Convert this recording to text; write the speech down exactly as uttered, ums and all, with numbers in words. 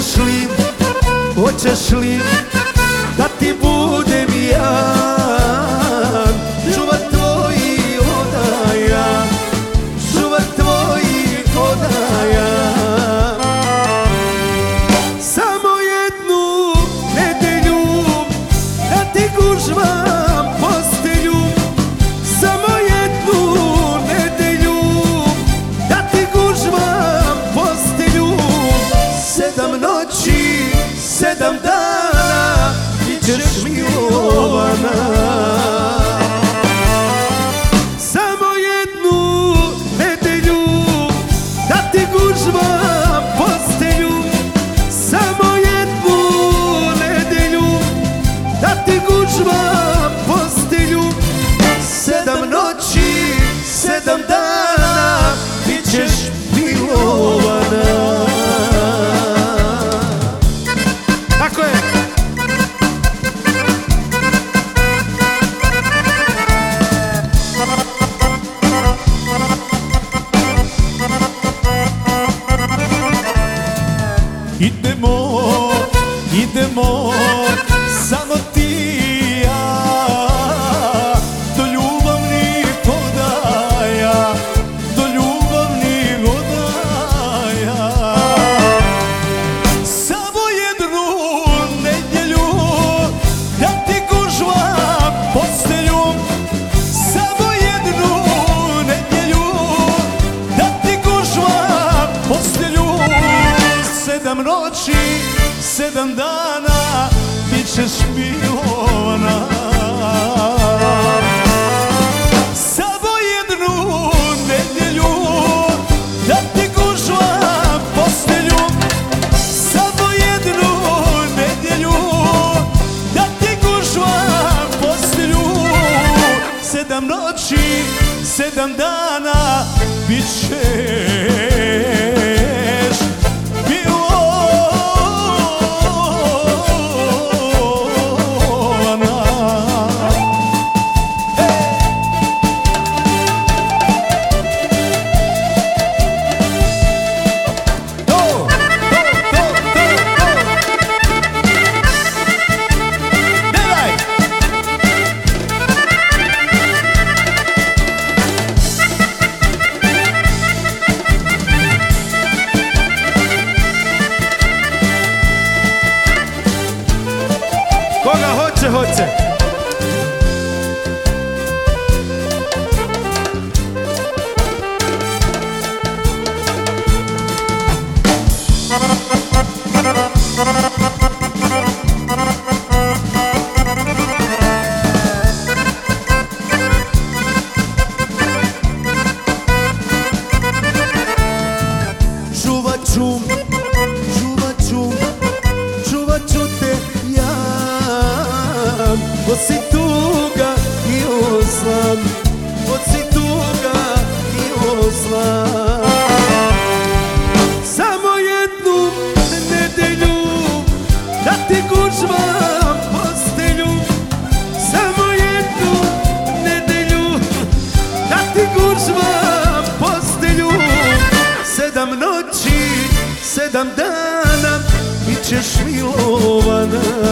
Hoćeš li, hoćeš li da ti budem ja čuvar tvojih odaja, čuvar tvojih odaja. Samo jednu nedelju da ti gužvam postelju, samo jednu nedelju da ti gužvam postelju. Sedam noći, sedam dana bit ćeš milovana. Samo jednu nedelju da ti gužvam postelju, samo jednu nedelju da ti gužvam postelju. Sedam noći, sedam dana bit ćeš milovana. Tako je. Idemo, idemo, samo ti i ja, do ljubavnih odaja, do ljubavnih odaja. Samo jednu nedjelju da ti gužvam postelju, samo jednu nedjelju da ti gužvam postelju. Sedam noći, sedam dana bit ćeš milovana. Samo jednu nedjelju da ti gužvam postelju, samo jednu nedjelju da ti gužvam postelju. Sedam noći, sedam dana bit ćeš koga hoće, hoće. Čuvat ću, čuvat ću, čuvat ću te ja, ko si tuga i oslan, ko si tuga i oslan. Samo jednu nedelju da ti gužvam postelju, samo jednu nedelju da ti gužvam postelju. Sedam noći, sedam dana bit ćeš milovana.